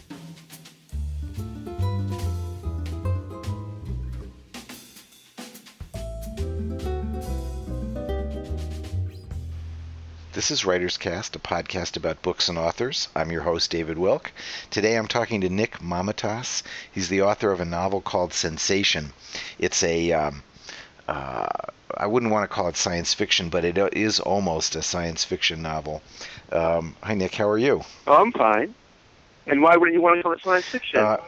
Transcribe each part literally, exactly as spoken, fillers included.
This is Writer's Cast, a podcast about books and authors. I'm your host, David Wilk. Today I'm talking to Nick Mamatas. He's the author of a novel called Sensation. It's a, um, uh, I wouldn't want to call it science fiction, but it is almost a science fiction novel. Um, hi, Nick. How are you? Oh, I'm fine. And why wouldn't you want to call it science fiction? Uh,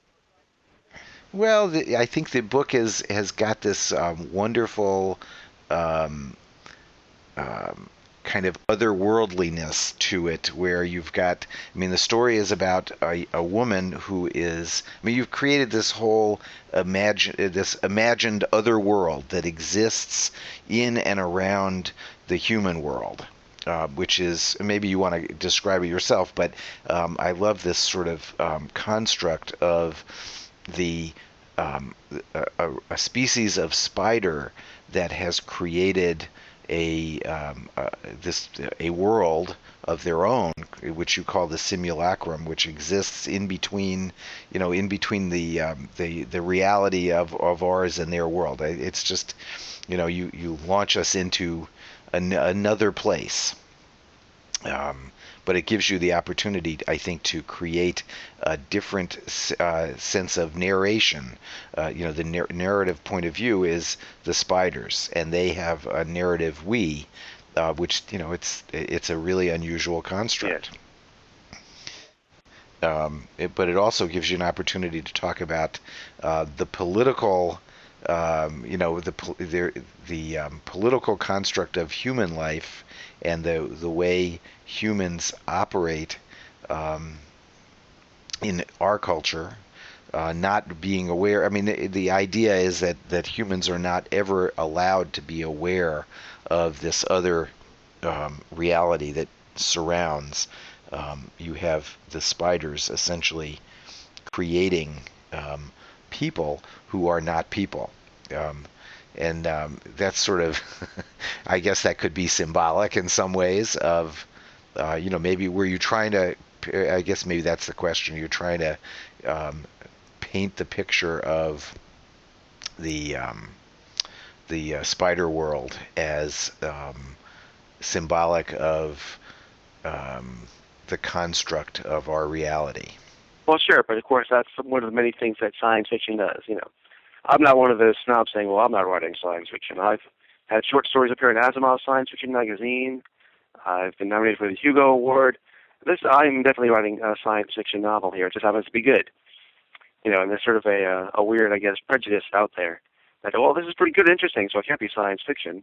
well, the, I think the book is, has got this um, wonderful um, um, kind of otherworldliness to it, where you've got, I mean, the story is about a, a woman who is, I mean, you've created this whole imagine, this imagined other world that exists in and around the human world. Uh, which is, maybe you want to describe it yourself, but um, I love this sort of um, construct of the um, a, a species of spider that has created a um, uh, this a world of their own, which you call the simulacrum, which exists in between, you know, in between the um, the the reality of, of ours and their world. It's just, you know, you you launch us into an, another place. Um, but it gives you the opportunity, I think, to create a different uh, sense of narration. Uh, you know, the nar- narrative point of view is the spiders, and they have a narrative we, uh, which, you know, it's it's a really unusual construct. Yes. Um, it, but it also gives you an opportunity to talk about uh, the political, um, you know, the the, the um, political construct of human life and the the way humans operate um, in our culture, uh, not being aware. I mean, the, the idea is that, that humans are not ever allowed to be aware of this other um, reality that surrounds. Um, you have the spiders essentially creating um, people who are not people. Um, And um, that's sort of, I guess that could be symbolic in some ways of, uh, you know, maybe were you trying to, I guess maybe that's the question, you're trying to um, paint the picture of the um, the uh, spider world as um, symbolic of um, the construct of our reality. Well, sure, but of course that's one of the many things that science fiction does, you know. I'm not one of those snobs saying, well, I'm not writing science fiction. I've had short stories appear in Asimov's Science Fiction magazine. I've been nominated for the Hugo Award. This, I'm definitely writing a science fiction novel here. It just happens to be good. You know, and there's sort of a, uh, a weird, I guess, prejudice out there. That, well, this is pretty good and interesting, so it can't be science fiction.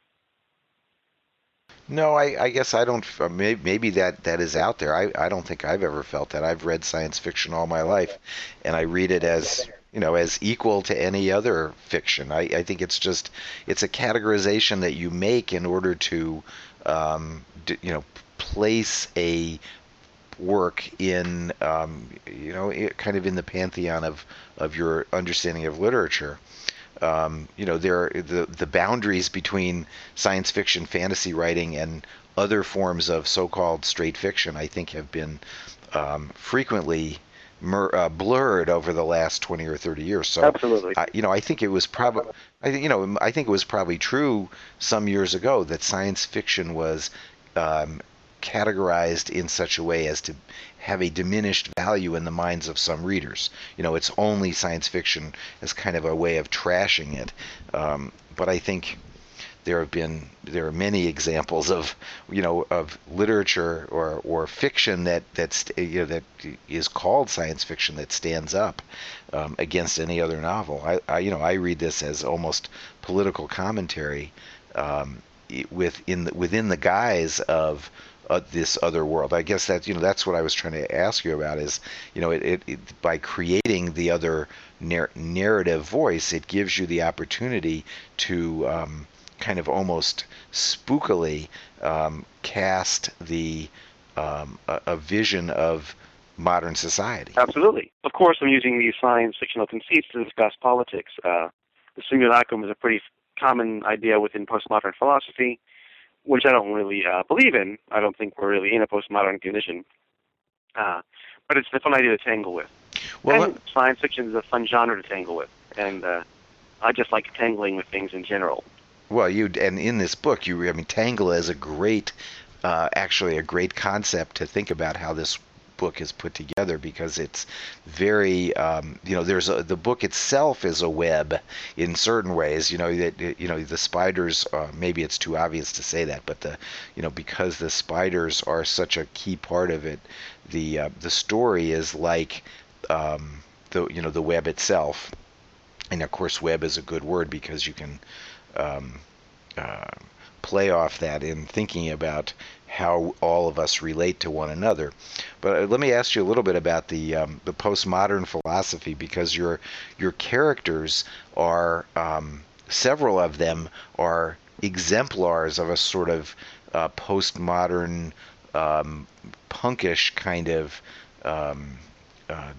No, I, I guess I don't, maybe, maybe that, that is out there. I, I don't think I've ever felt that. I've read science fiction all my life, and I read it as, you know, as equal to any other fiction. I, I think it's just, it's a categorization that you make in order to, um, d- you know, place a work in, um, you know, kind of in the pantheon of, of your understanding of literature. Um, you know, there are the the boundaries between science fiction, fantasy writing, and other forms of so-called straight fiction, I think, have been um, frequently mer- uh, blurred over the last twenty or thirty years. So, absolutely, I, you know, I think it was probably, I think, you know, I think it was probably true some years ago that science fiction was um, categorized in such a way as to have a diminished value in the minds of some readers. You know, it's only science fiction as kind of a way of trashing it. Um, but I think there have been, there are many examples of, you know, of literature or, or fiction that that's, you know, that is called science fiction that stands up um, against any other novel. I, I, you know, I read this as almost political commentary um, with in the, within the guise of Uh, this other world. I guess that, you know, that's what I was trying to ask you about is, you know, it, it, it by creating the other nar- narrative voice, it gives you the opportunity to um, kind of almost spookily um, cast the um, a, a vision of modern society. Absolutely. Of course, I'm using these science fictional conceits to discuss politics. Uh, the simulacrum is a pretty common idea within postmodern philosophy, which I don't really uh, believe in. I don't think we're really in a postmodern condition. Uh, but it's a fun idea to tangle with. Well, and science fiction is a fun genre to tangle with, and uh, I just like tangling with things in general. well, you and in this book, you I mean, tangle is a great, uh, actually a great concept to think about how this book is put together, because it's very, um, you know, there's a, the book itself is a web in certain ways. You know that you know the spiders. Uh, maybe it's too obvious to say that, but the, you know, because the spiders are such a key part of it, the uh, the story is like, um, the you know the web itself, and of course, web is a good word because you can. Um, uh, Play off that in thinking about how all of us relate to one another. But uh, let me ask you a little bit about the um, the postmodern philosophy, because your your characters are, um, several of them are exemplars of a sort of uh, postmodern, um, punkish kind of, um, uh,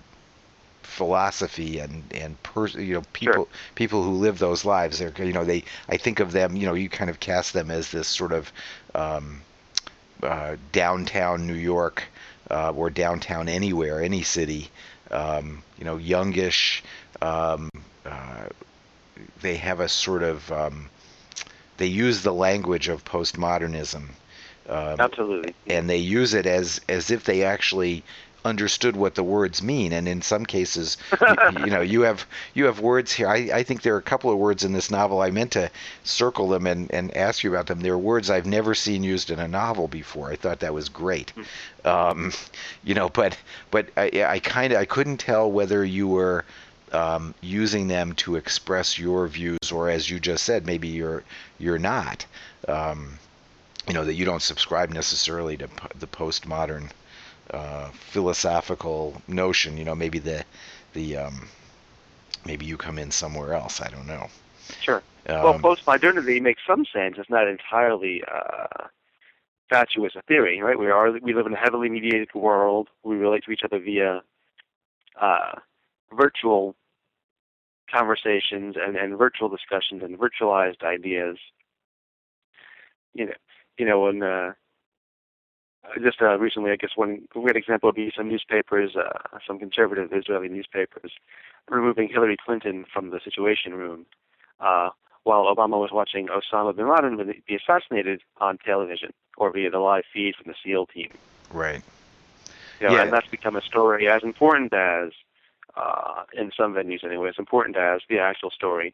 philosophy, and and per, you know people Sure. people who live those lives. They're, you know they I think of them, you know you kind of cast them as this sort of, um, uh, downtown New York, uh, or downtown anywhere, any city, um, you know youngish. Um, uh, they have a sort of, um, they use the language of postmodernism, um, Absolutely. Yeah. and they use it as as if they actually understood what the words mean. And in some cases, you, you know, you have you have words here. I, I think there are a couple of words in this novel. I meant to circle them and, and ask you about them. They're words I've never seen used in a novel before. I thought that was great. Um, you know, but but I, I kind of I couldn't tell whether you were, um, using them to express your views, or, as you just said, maybe you're you're not. Um, you know that you don't subscribe necessarily to p- the postmodern, uh, philosophical notion. You know, maybe the the um, maybe you come in somewhere else. I don't know. Sure. Well, Um, postmodernity makes some sense. It's not entirely uh, fatuous a theory, right? We are we live in a heavily mediated world. We relate to each other via uh, virtual conversations and, and virtual discussions and virtualized ideas. You know, you know, when uh, just uh, recently, I guess one great example would be some newspapers, uh, some conservative Israeli newspapers, removing Hillary Clinton from the Situation Room, uh, while Obama was watching Osama bin Laden be assassinated on television or via the live feed from the SEAL team. right. You know, and Yeah. that's become a story as important as, uh, in some venues anyway, as important as the actual story.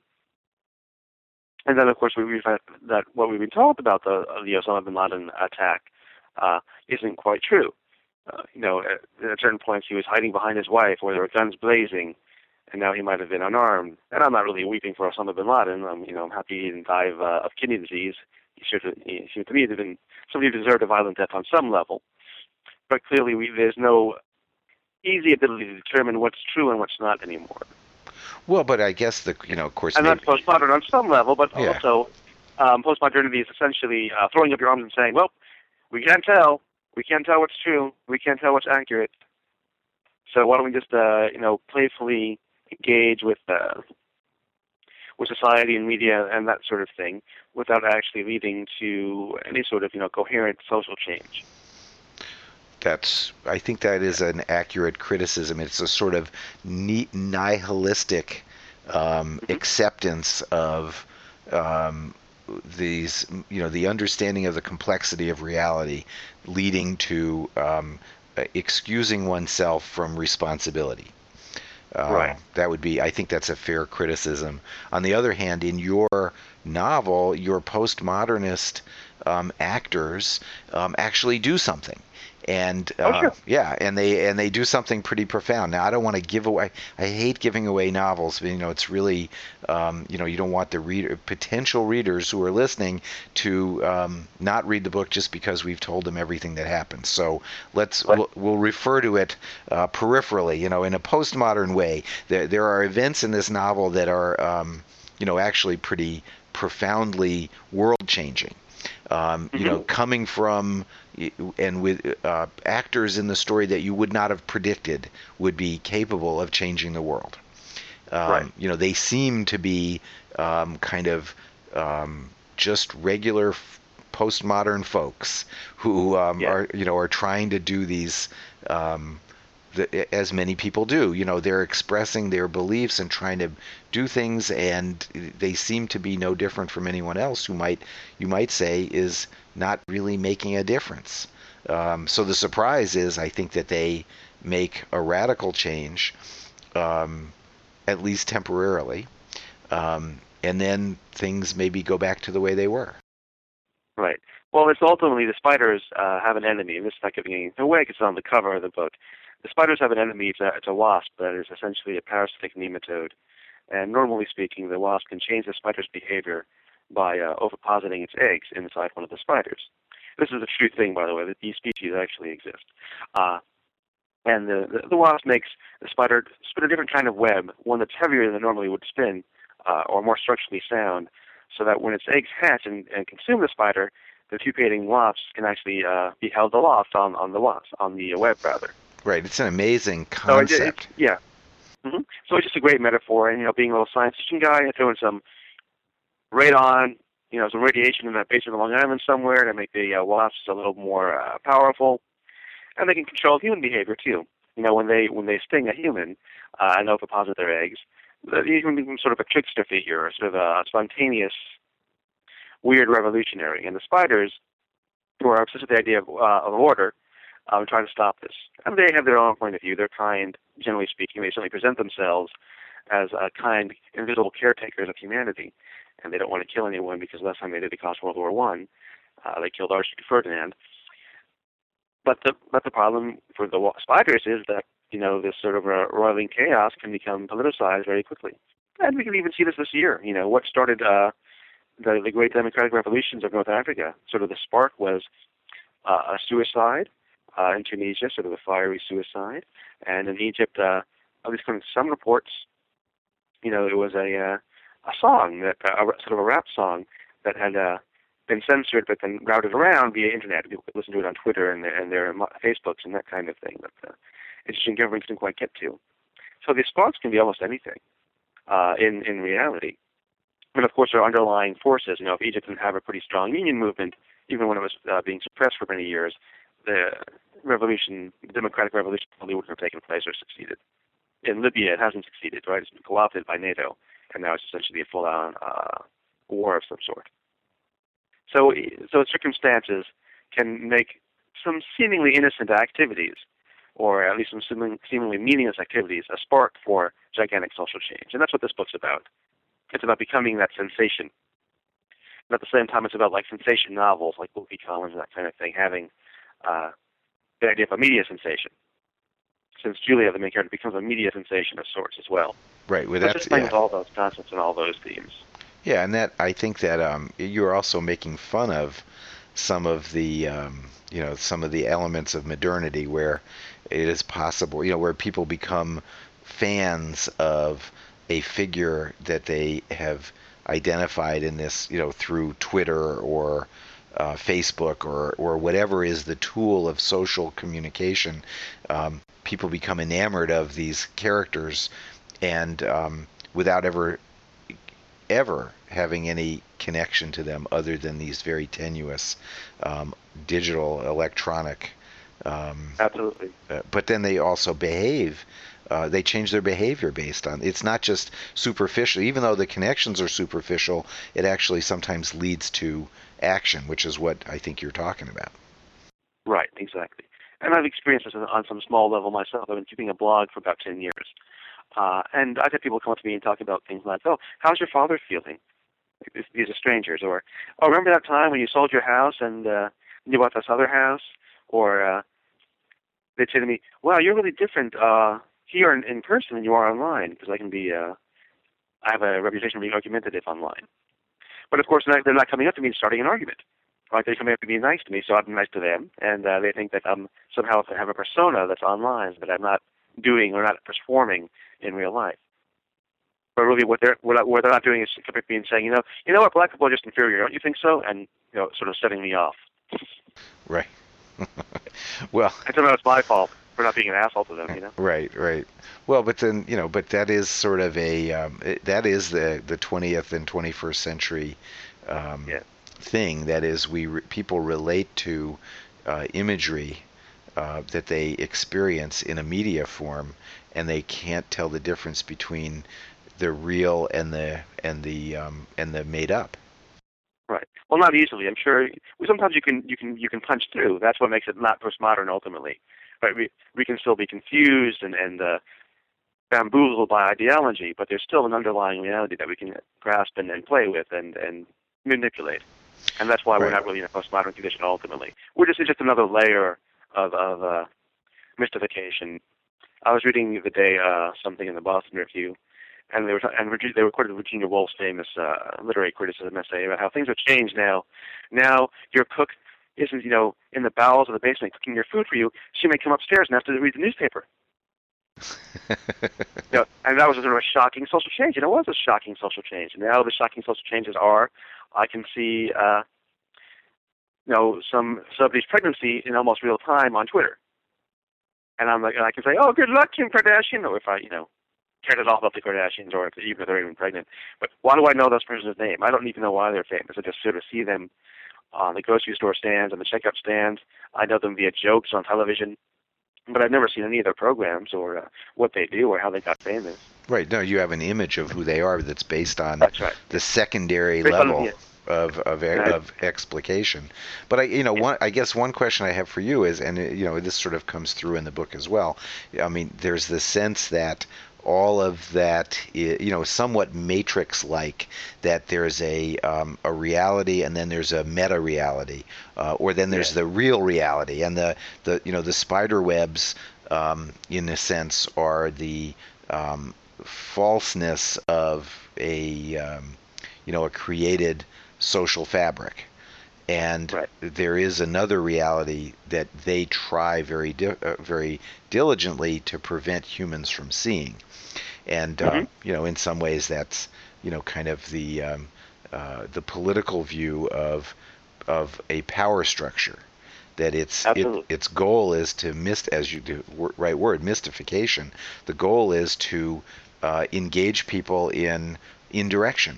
And then, of course, we we find that what we've been told about the uh, the Osama bin Laden attack uh, isn't quite true. Uh, you know, at, at certain points he was hiding behind his wife, or there were guns blazing, and now he might have been unarmed. And I'm not really weeping for Osama bin Laden. I'm, you know, I'm happy he didn't die of, uh, of kidney disease. He should, have, he should to me have been somebody who deserved a violent death on some level. But clearly, we, there's no easy ability to determine what's true and what's not anymore. Well, but I guess the you know, of course, And maybe, that's postmodern on some level, but yeah. also um, postmodernity is essentially uh, throwing up your arms and saying, well, we can't tell. We can't tell what's true. We can't tell what's accurate. So why don't we just, uh, you know, playfully engage with uh, with society and media and that sort of thing without actually leading to any sort of, you know, coherent social change. That's I think that is an accurate criticism. It's a sort of neat nihilistic, um, Mm-hmm. acceptance of, um, these, you know, the understanding of the complexity of reality, leading to, um, excusing oneself from responsibility. Uh, Right. that would be, I think that's a fair criticism. On the other hand, in your novel, your postmodernist, um, actors, um, actually do something. And Oh, uh, sure. yeah, and they and they do something pretty profound. Now, I don't want to give away. I hate giving away novels. But, you know, it's really, um, you know, you don't want the reader, potential readers who are listening, to, um, not read the book just because we've told them everything that happens. So let's Right. we'll, we'll refer to it, uh, peripherally. You know, in a postmodern way. There there are events in this novel that are, um, you know, actually pretty profoundly world changing. Um, you know, Mm-hmm. coming from, and with, uh, actors in the story that you would not have predicted would be capable of changing the world. Right. Um, you know, they seem to be, um, kind of, um, just regular f- postmodern folks who, um, Yeah. are, you know, are trying to do these, um, the, as many people do. You know, they're expressing their beliefs and trying to do things, and they seem to be no different from anyone else who might you might say is not really making a difference. Um, so the surprise is, I think, that they make a radical change, um, at least temporarily, um, and then things maybe go back to the way they were. Right. Well, it's ultimately the spiders uh, have an enemy, and this is not giving anything away because it's on the cover of the book. The spiders have an enemy. It's a, it's a wasp that is essentially a parasitic nematode. And normally speaking, the wasp can change the spider's behavior by uh, ovipositing its eggs inside one of the spiders. This is a true thing, by the way, that these species actually exist. Uh, and the, the, the wasp makes the spider spin a different kind of web, one that's heavier than it normally would spin, uh, or more structurally sound, so that when its eggs hatch and, and consume the spider, the pupating wasps can actually uh, be held aloft on, on the wasp, on the web, rather. Right. It's an amazing concept. So it, it, yeah. Mm-hmm. So it's just a great metaphor. And, you know, being a little science fiction guy, I threw in some radon, you know, some radiation in that base of Long Island somewhere to make the uh, wasps a little more uh, powerful. And they can control human behavior, too. You know, when they when they sting a human uh, and oviposit their eggs, the human becomes sort of a trickster figure, or sort of a spontaneous, weird revolutionary. And the spiders, who are obsessed with the idea of, uh, of order, um, trying to stop this. And they have their own point of view. They're kind, generally speaking. They certainly present themselves as uh, kind, invisible caretakers of humanity. And they don't want to kill anyone because last time they did, it cost World War One. Uh, they killed Archduke Ferdinand. But the but the problem for the spiders is that, you know, this sort of uh, roiling chaos can become politicized very quickly. And we can even see this this year. You know, what started uh, the, the great democratic revolutions of North Africa, sort of the spark was uh, a suicide uh, in Tunisia, sort of a fiery suicide. And in Egypt, uh, at least according to some reports, you know, it was a uh, a song, that uh, a, sort of a rap song that had uh, been censored but then routed around via internet. People could listen to it on Twitter and their, and their Facebooks and that kind of thing that the Egyptian government didn't quite get to. So the sparks can be almost anything uh, in, in reality. And of course, there are underlying forces. You know, if Egypt didn't have a pretty strong union movement, even when it was uh, being suppressed for many years, the revolution, the democratic revolution probably wouldn't have taken place or succeeded. In Libya, it hasn't succeeded, right? It's been co-opted by NATO, and now it's essentially a full-on uh, war of some sort. So, so circumstances can make some seemingly innocent activities, or at least some seemingly meaningless activities, a spark for gigantic social change. And that's what this book's about. It's about becoming that sensation. And at the same time, it's about like sensation novels, like Wilkie Collins and that kind of thing, having uh, the idea of a media sensation. Since Julia, the main character, becomes a media sensation of sorts as well. Right. Well, so that's just playing yeah. with all those concepts and all those themes. Yeah, and that I think that um, you're also making fun of some of the um, you know some of the elements of modernity where it is possible, you know, where people become fans of a figure that they have identified in this, you know, through Twitter or uh, Facebook or or whatever is the tool of social communication. Um, people become enamored of these characters, and um, without ever ever having any connection to them other than these very tenuous um, digital, electronic. Um, Absolutely. Uh, but then they also behave. Uh, they change their behavior based on. It's not just superficial. Even though the connections are superficial, it actually sometimes leads to action, which is what I think you're talking about. Right. Exactly. And I've experienced this on some small level myself. I've been keeping a blog for about ten years. Uh, and I've had people come up to me and talk about things like, oh, how's your father feeling? These are strangers. Or, oh, remember that time when you sold your house and uh, you bought this other house? Or uh, they'd say to me, wow, you're really different uh, here in, in person than you are online, because I can be, uh, I have a reputation of being argumentative online. But of course, they're not coming up to me and starting an argument. Right? They're coming up to be nice to me, so I'm nice to them, and uh, they think that I'm somehow have a persona that's online that I'm not doing or not performing in real life. But really, what they're what, what they're not doing is coming up to me and saying, you know, you know what, black people are just inferior, don't you think so? And you know, sort of setting me off. Right. Well, I don't know it's my fault for not being an asshole to them, you know. Right, right. Well, but then you know, but that is sort of a um, it, that is the the twentieth and twenty-first century um, yeah. thing. That is, we re- people relate to uh, imagery uh, that they experience in a media form, and they can't tell the difference between the real and the and the um, and the made up. Right. Well, not easily. I'm sure. Well, sometimes you can you can you can punch through. That's what makes it not postmodern ultimately. Right. We we can still be confused and and uh, bamboozled by ideology, but there's still an underlying reality that we can grasp and, and play with and and manipulate. And that's why Right. we're not really in a postmodern condition ultimately. We're just it's just another layer of of uh, mystification. I was reading the other day uh, something in the Boston Review, and they were and they recorded Virginia Woolf's famous uh, literary criticism essay about how things have changed now. Now your cook isn't, you know, in the bowels of the basement cooking your food for you. She may come upstairs and have to read the newspaper. You know, and that was a sort of a shocking social change, and it was a shocking social change. And now the shocking social changes are, I can see, uh, you know, some somebody's pregnancy in almost real time on Twitter, and I'm like, and I can say, oh, good luck, Kim Kardashian, or if I, you know, cared at all about the Kardashians, or if, even if they're even pregnant. But why do I know those person's name? I don't even know why they're famous. I just sort of see them on the grocery store stands and the checkout stands. I know them via jokes on television, but I've never seen any of their programs or uh, what they do or how they got famous. Right. No, you have an image of who they are that's based on That's right. the secondary Based on- level yeah. of of, Right. of explication. But I, you know, one I guess one question I have for you is, and uh, you know, this sort of comes through in the book as well. I mean, there's the sense that all of that, i- you know, somewhat matrix-like, that there's a um, a reality and then there's a meta-reality, uh, or then there's Yeah. the real reality, and the the you know the spider webs, um, in a sense, are the um, falseness of a um, you know a created social fabric, and Right. there is another reality that they try very di- uh, very diligently to prevent humans from seeing, and uh, Mhm. you know in some ways that's you know kind of the um, uh, the political view of of a power structure, that its it, Absolutely. its goal is to mist as you do wor- right word mystification. The goal is to uh, engage people in indirection,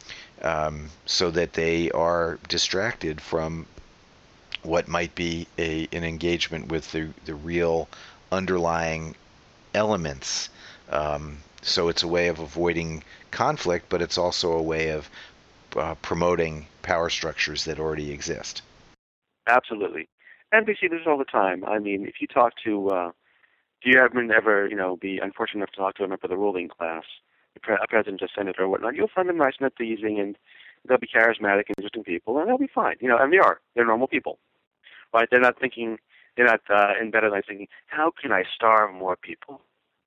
um, so that they are distracted from what might be a an engagement with the the real underlying elements. Um, so it's a way of avoiding conflict, but it's also a way of uh, promoting power structures that already exist. Absolutely. And we see this all the time. I mean, if you talk to, uh, do you ever, ever, you know, be unfortunate enough to talk to a member of the ruling class, a, pre- a president, a senator, or whatnot, you'll find them nice and pleasing, and they'll be charismatic, interesting people, and they'll be fine. You know, and they are. They're normal people, right? They're not thinking, they're not uh, in bed at night thinking, how can I starve more people?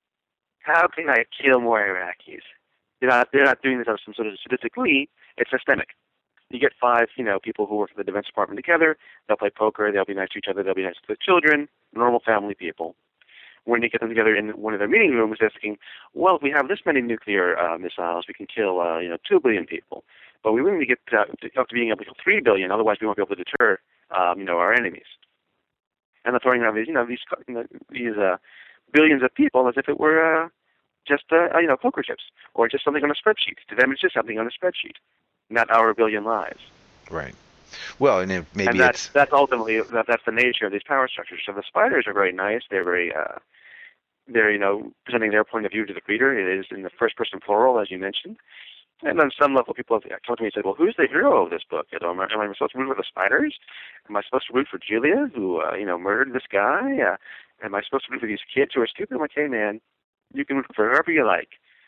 How can I kill more Iraqis? They're not, they're not doing this out of some sort of sadistic glee. It's systemic. You get five, you know, people who work for the Defense Department together. They'll play poker. They'll be nice to each other. They'll be nice to their children. Normal family people. When you get them together in one of their meeting rooms, they're thinking, well, if we have this many nuclear uh, missiles, we can kill, uh, you know, two billion people. But we really need to get uh, to, up to being able to kill three billion. Otherwise, we won't be able to deter, um, you know, our enemies. And they're throwing around these, you know, these you know, these uh, billions of people as if it were uh, just, uh, you know, poker chips or just something on a spreadsheet. To them, it's just something on a spreadsheet, not our billion lives. Right. Well, and it, maybe And that's it's that's ultimately that, that's the nature of these power structures. So the spiders are very nice. They're very uh, they're you know presenting their point of view to the reader. It is in the first person plural, as you mentioned. And on some level, people have come to me and said, "Well, who's the hero of this book? You know, am I, am I supposed to root for the spiders? Am I supposed to root for Julia, who uh, you know murdered this guy? Uh, am I supposed to root for these kids who are stupid?" I'm like, "Hey, man, you can root for whoever you like."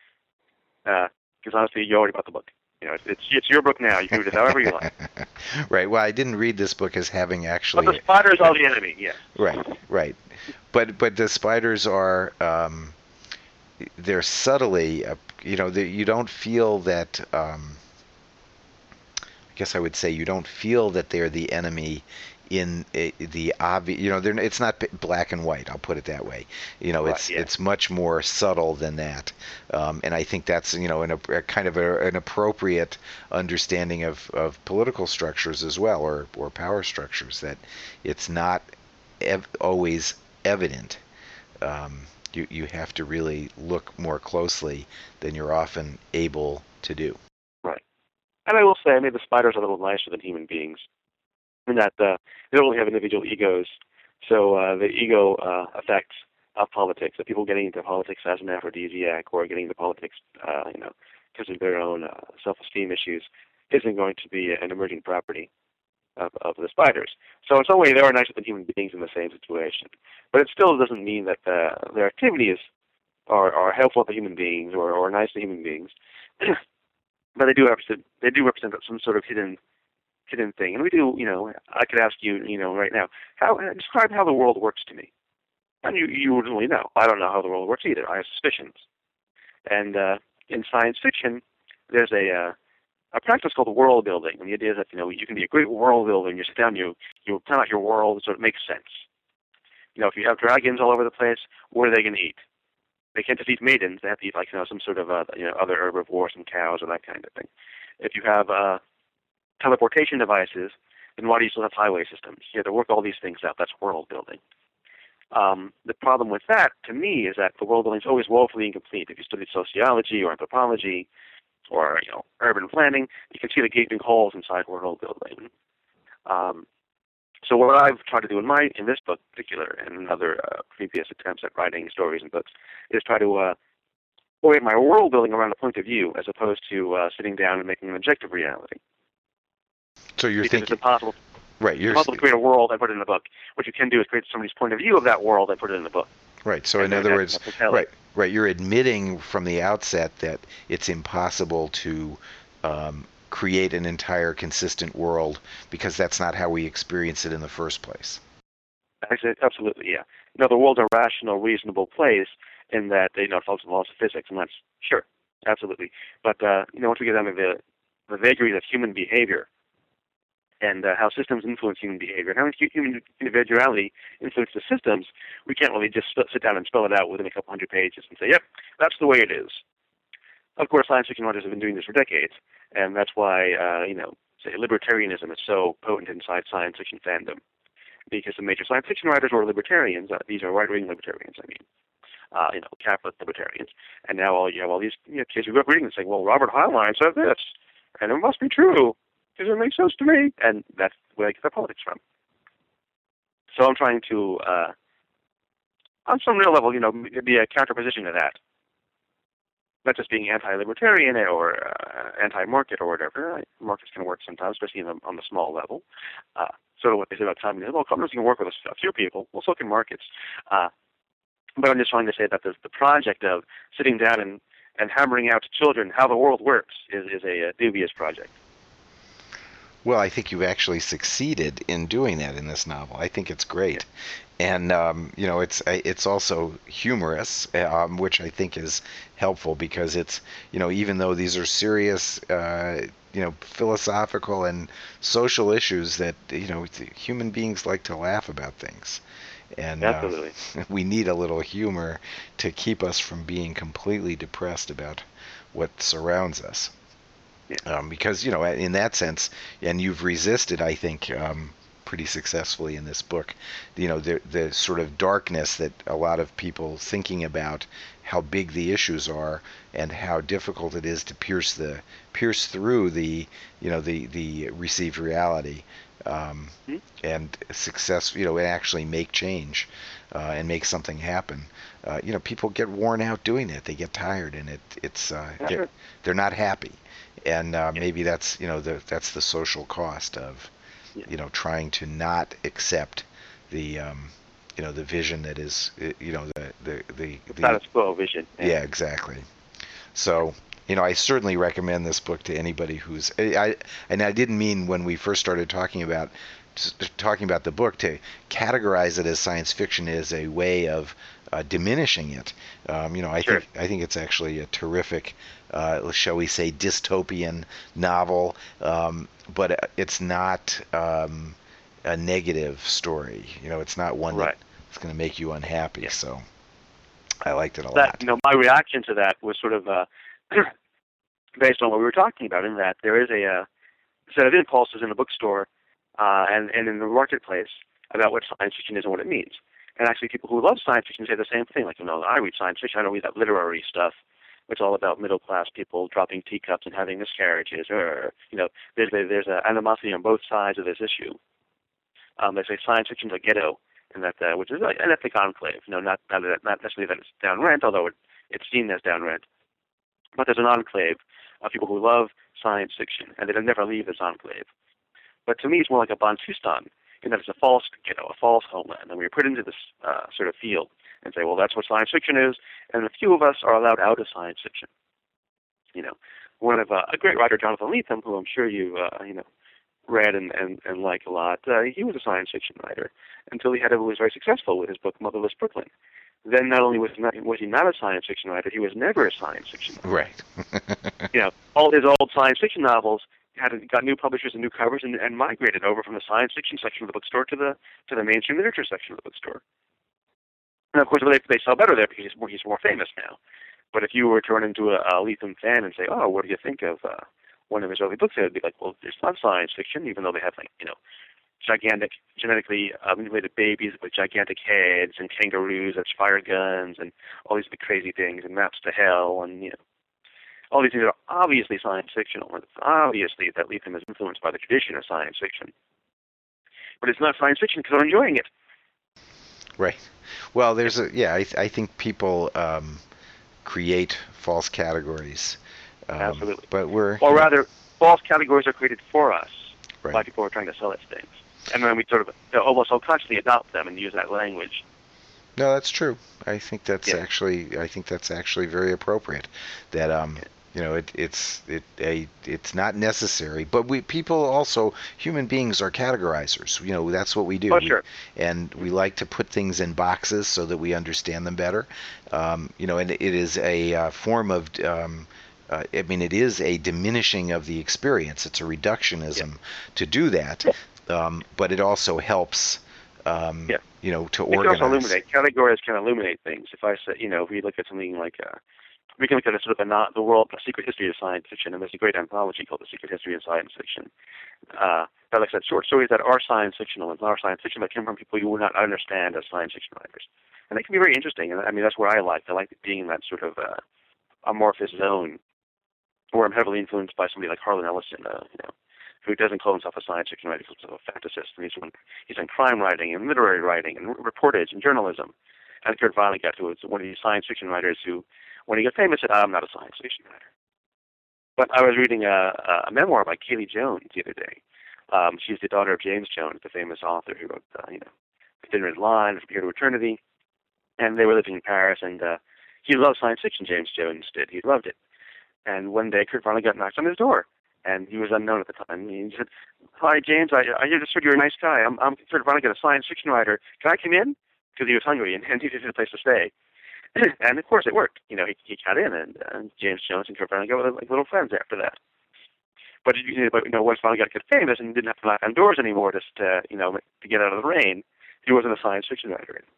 Because honestly, you already bought the book. You know, it's, it's it's your book now. You can read it however you like. right. Well, I didn't read this book as having But actually. the spiders are the enemy. Yes. Right. Right. But but the spiders are um, they're subtly, uh, you know, the, you don't feel that. Um, I guess I would say you don't feel that they're the enemy in uh, the obvious. You know, they're, it's not p- black and white. I'll put it that way. You know, Right, it's yeah. it's much more subtle than that. Um, and I think that's you know an, a kind of a, an appropriate understanding of, of political structures as well, or or power structures, that it's not ev- always evident. Um, you you have to really look more closely than you're often able to do. Right. And I will say, maybe the spiders are a little nicer than human beings, in that uh, they don't really have individual egos So uh, the ego uh, effects of politics, the people getting into politics as an aphrodisiac or getting into politics, uh, you know, because of their own uh, self-esteem issues, isn't going to be an emerging property of, of the spiders. So in some way, they are nicer than human beings in the same situation. But it still doesn't mean that uh, their activities are, are helpful to human beings or, or nice to human beings. But they do represent they do represent some sort of hidden hidden thing. And we do, you know, I could ask you, you know, right now, how describe how the world works to me. And you you wouldn't really know. I don't know how the world works either. I have suspicions. And uh, in science fiction, there's a uh, a practice called world building. And the idea is that, you know, you can be a great world builder and you sit down, you you plan out your world so it makes sense. You know, if you have dragons all over the place, what are they going to eat? They can't just eat maidens. They have to eat, like, you know, some sort of, uh, you know, other herbivores, some cows or that kind of thing. If you have uh, teleportation devices, then why do you still have highway systems? You have to work all these things out. That's world building. Um, the problem with that, to me, is that the world building is always woefully incomplete. If you study sociology or anthropology or, you know, urban planning, you can see the gaping holes inside world building. Um, So what I've tried to do in my in this book in particular, and in other uh, previous attempts at writing stories and books, is try to uh, orient my world building around a point of view, as opposed to uh, sitting down and making an objective reality. So you're because thinking, it's impossible, right? You're impossible to create a world and put it in a book. What you can do is create somebody's point of view of that world and put it in the book. right. So And in then other that- words, that's compelling. right, right. You're admitting from the outset that it's impossible to um, create an entire consistent world because that's not how we experience it in the first place. Actually, absolutely, yeah. You know, the world's a rational, reasonable place in that, you know, it follows the laws of physics, and that's, sure, absolutely. But, uh, you know, once we get down to the, the vagaries of human behavior and uh, how systems influence human behavior and how human individuality influences the systems, we can't really just sit down and spell it out within a couple hundred pages and say, yep, that's the way it is. Of course, science fiction writers have been doing this for decades, and that's why, uh, you know, say libertarianism is so potent inside science fiction fandom. Because the major science fiction writers were libertarians. Uh, these are right-wing libertarians, I mean, uh, you know, Catholic libertarians. And now all you have all these you know, kids who grew up reading and saying, well, Robert Heinlein said this, and it must be true, because it makes sense to me. And that's where I get their politics from. So I'm trying to, uh, on some real level, you know, be a counterposition to that. Not just being anti-libertarian or uh, anti-market or whatever. Markets can work sometimes, especially on the, on the small level. Uh, sort of what they say about communism. Well, communism can work with a few people. Well, so can markets. Uh, but I'm just trying to say that the, the project of sitting down and, and hammering out to children how the world works is, is a, a dubious project. Well, I think you've actually succeeded in doing that in this novel. I think it's great. And um, you know, it's it's also humorous, um, which I think is helpful because it's, you know, even though these are serious, uh, you know, philosophical and social issues that, you know, human beings like to laugh about things, and Absolutely. Uh, we need a little humor to keep us from being completely depressed about what surrounds us. Yeah. Um, because, you know, in that sense, and you've resisted, I think, um, pretty successfully in this book, you know, the the sort of darkness that a lot of people thinking about how big the issues are and how difficult it is to pierce the pierce through the, you know, the the received reality, um, mm-hmm. and success, you know, and actually make change, uh, and make something happen. Uh, you know, people get worn out doing it. They get tired, and it it's uh, they're, they're not happy. And uh, maybe that's, you know, the, that's the social cost of, Yeah. you know, trying to not accept the, um, you know, the vision that is, you know, the the the, the status quo vision. Yeah. yeah, exactly. So, you know, I certainly recommend this book to anybody who's, I and I didn't mean when we first started talking about talking about the book to categorize it as science fiction as a way of uh, diminishing it. Um, you know, I Sure. think I think it's actually a terrific, uh, shall we say, dystopian novel, um, but it's not um, a negative story. You know, it's not one Right. that's going to make you unhappy. Yeah. So I liked it a that, lot. You know, my reaction to that was sort of uh, based on what we were talking about, in that there is a uh, set of impulses in the bookstore uh, and, and in the marketplace about what science fiction is and what it means. And actually, people who love science fiction say the same thing. Like, you know, I read science fiction, I don't read that literary stuff. It's all about middle-class people dropping teacups and having miscarriages. Or, you know, there's a, there's an animosity on both sides of this issue. Um, they say science fiction's a ghetto. and that uh, which is like an ethnic enclave. You know, not not, not necessarily that it's down rent, although it, it's seen as down rent. But there's an enclave of people who love science fiction, and they'll never leave this enclave. But to me, it's more like a Bantustan, in that it's a false ghetto, a false homeland, and we're put into this uh, sort of field and say, well, that's what science fiction is, and a few of us are allowed out of science fiction. You know, one of uh, a great writer, Jonathan Lethem, who I'm sure you uh, you know read and, and, and like a lot. Uh, he was a science fiction writer until he had a, was very successful with his book Motherless Brooklyn. Then not only was he not, was he not a science fiction writer, he was never a science fiction writer. Right. You know, all his old science fiction novels had got new publishers and new covers, and, and migrated over from the science fiction section of the bookstore to the to the mainstream literature section of the bookstore. And of course, they, they sell better there because he's more, he's more famous now. But if you were to run into a, a Lethem fan and say, "Oh, what do you think of uh, one of his early books?" They'd be like, "Well, there's not science fiction, even though they have like you know." gigantic, genetically uh, manipulated babies with gigantic heads and kangaroos that fire guns and all these big crazy things and maps to hell and, you know, all these things are obviously science fictional. It's obviously that Lethem is influenced by the tradition of science fiction. But it's not science fiction because I'm enjoying it. Right. Well, there's a, yeah, I, th- I think people um, create false categories. Um, Absolutely. But we're... Or rather, false categories are created for us right. by people who are trying to sell us things. And then we sort of you know, almost unconsciously adopt them and use that language. No, that's true. I think that's yeah. actually I think that's actually very appropriate. That um, you know, it it's it a it's not necessary, but we people also human beings are categorizers. You know, that's what we do. Oh, sure. We, and we like to put things in boxes so that we understand them better. Um, you know, and it is a uh, form of um, Uh, I mean, it is a diminishing of the experience. It's a reductionism yeah. to do that, um, but it also helps, um, yeah. you know, to it can organize. also illuminate. Categories can illuminate things. If I say, you know, if we look at something like, uh, we can look at a sort of a not, the world, a secret history of science fiction, and there's a great anthology called The Secret History of Science Fiction. Uh, that looks at short stories that are science fictional and are science fiction, but came from people you would not understand as science fiction writers. And they can be very interesting. And I mean, that's where I like. I like being in that sort of uh, amorphous zone, where I'm heavily influenced by somebody like Harlan Ellison, uh, you know, who doesn't call himself a science fiction writer, he calls himself a fantasist. And he's, he's in crime writing and literary writing and reportage and journalism. And Kurt Vonnegut, who is one of these science fiction writers who, when he got famous, said, I'm not a science fiction writer. But I was reading a, a memoir by Kaylee Jones the other day. Um, she's the daughter of James Jones, the famous author who wrote, uh, you know, The Thin Red Line, From Here to Eternity. And they were living in Paris, and uh, he loved science fiction, James Jones did. He loved it. And one day, Kurt Vonnegut knocked on his door, and he was unknown at the time. He said, "Hi, James. I, I just heard you're a nice guy. I'm, I'm Kurt Vonnegut, a science fiction writer. Can I come in?" Because he was hungry and, and he needed a place to stay. And of course, it worked. You know, he, he got in, and, and James Jones and Kurt Vonnegut were like little friends after that. But you know, but, you know, once Vonnegut got famous and didn't have to knock on doors anymore, just to, you know, to get out of the rain, he wasn't a science fiction writer anymore.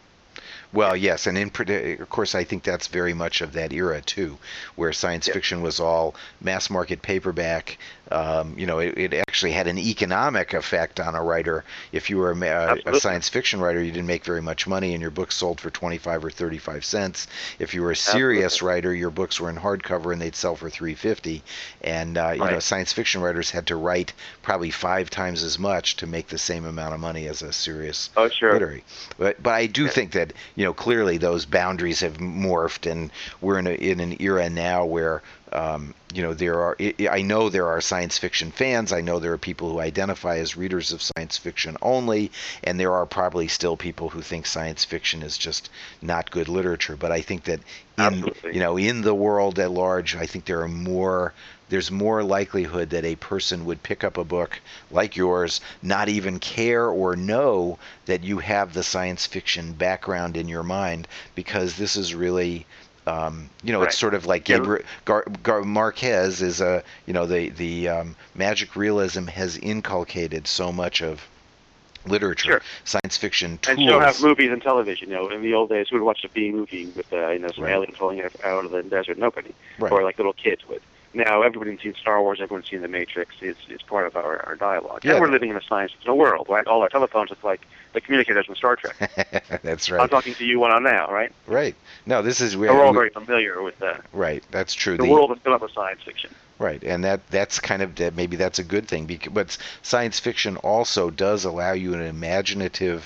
Well, yes, and in of course, I think that's very much of that era too, where science yeah. fiction was all mass market paperback. Um, you know, it, it actually had an economic effect on a writer. If you were a, a science fiction writer, you didn't make very much money, and your books sold for twenty-five or thirty-five cents. If you were a serious Absolutely. writer, your books were in hardcover and they'd sell for three fifty. And uh, you right. know, science fiction writers had to write probably five times as much to make the same amount of money as a serious oh, sure. literary. But but I do yeah. think that, you know, clearly those boundaries have morphed, and we're in a, in an era now where um, you know there are. I know there are science fiction fans. I know there are people who identify as readers of science fiction only, and there are probably still people who think science fiction is just not good literature. But I think that in Absolutely. you know in the world at large, I think there are more. There's more likelihood that a person would pick up a book like yours, not even care or know that you have the science fiction background in your mind, because this is really, um, you know, right. it's sort of like Gabriel Gar, Gar, Marquez is a, you know, the the um, magic realism has inculcated so much of literature, sure. science fiction tools. And still have movies and television. You know, in the old days, who would watch a B movie with uh, you know some right. aliens falling out of the desert? Nobody, right. or like little kids would. Now everybody's seen Star Wars, everyone's seen The Matrix. It's it's part of our, our dialogue. Yeah. And we're living in a science fiction world, right? All our telephones look like the communicators from Star Trek. That's right. I'm talking to you one on now, right? Right. No, this is where so we're all we, very familiar with that. Right. That's true. The, the world is filled up with science fiction. Right, and that that's kind of that maybe that's a good thing, because, but science fiction also does allow you an imaginative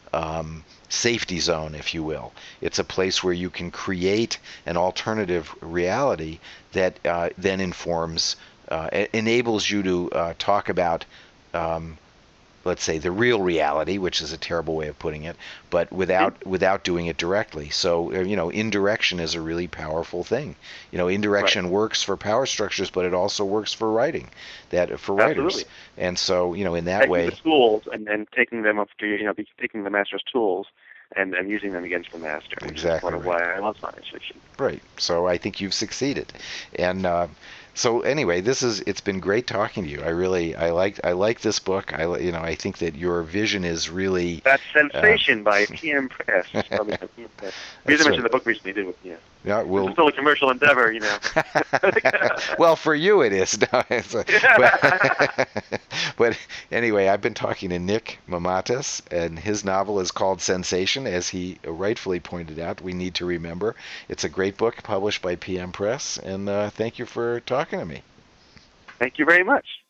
um, safety zone, if you will. It's a place where you can create an alternative reality that uh, then informs, uh, enables you to uh, talk about, um, let's say, the real reality, which is a terrible way of putting it, but without without doing it directly. So, uh, you know, indirection is a really powerful thing. You know, indirection Right. works for power structures, but it also works for writing, that for writers. Absolutely. And so, you know, in that Taking way, the tools and then taking them up to, you know, be- taking the master's tools and, and using them against the master, which is exactly part of right. why I love science fiction. Right. So I think you've succeeded. And uh, so anyway, this is it's been great talking to you. I really I like I like this book. I li- you know I think that your vision is really That's uh, Sensation by P M Press. Probably, yeah. We that's didn't right. mention the book recently, did we? Yeah. Yeah, This is well, still a commercial endeavor, you know. well, for you it is. No, it's a- but, but anyway, I've been talking to Nick Mamatas, and his novel is called Sensation, as he rightfully pointed out. We need to remember it's a great book published by P M Press, and uh, thank you for talking to me. Thank you very much.